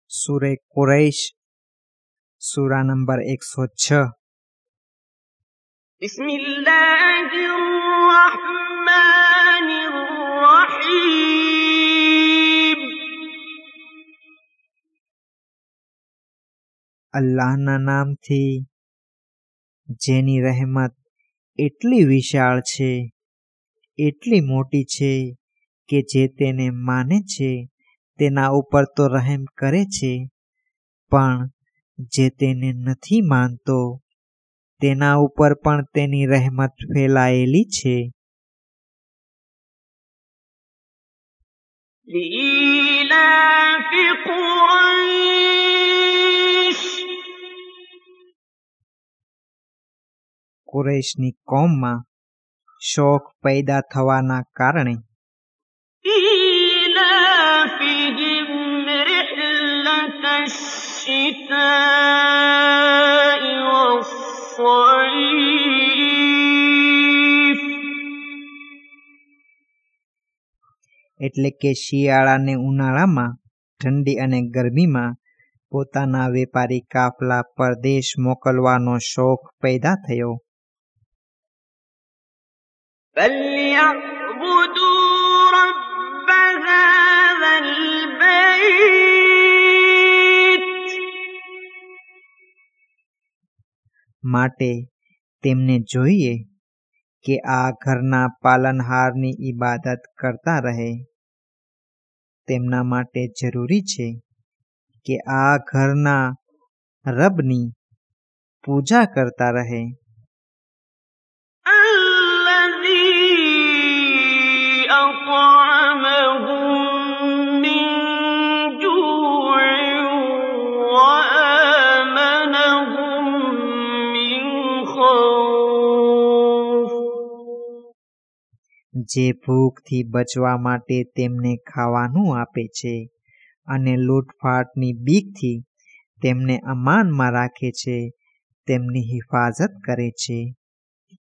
सूरे कुरैश सूरा नंबर 106। बिस्मिल्लाहिर्रहमानिर्रहीम। अल्लाहना नामथी जेनी रहमत એટલી વિશાળ છે, એટલી મોટી છે કે જે તેને માને છે તેના ઉપર તો રહેમ કરે છે, પણ જે તેને નથી માનતો તેના ઉપર પણ તેની રહેમત ફેલાયેલી છે। લીલાફી કુરૈશ। કુરૈશની કોમમાં શોખ પેદા થવાના કારણે إيلافهم رحلة الشتاء والصيف। એટલે કે શિયાળા ને ઉનાળામાં, ઠંડી અને ગરમીમાં પોતાના વેપારી કાફલા પરદેશ મોકલવાનો શોખ પેદા થયો। فليعبدوا رب هذا البيت। માટે તેમને જોઈએ કે આ ઘરના પાલનહારની ઈબાદત કરતા રહે। તેમના માટે જરૂરી છે કે આ ઘરના રબની પૂજા કરતા રહે। الذي أطعمهم من جوع وآمنهم من خوف। જે ભૂખથી બચવા માટે તેમને ખાવાનું આપે છે અને લૂંટફાટની બીકથી તેમને અમાનમાં રાખે છે, તેમની હિફાજત કરે છે।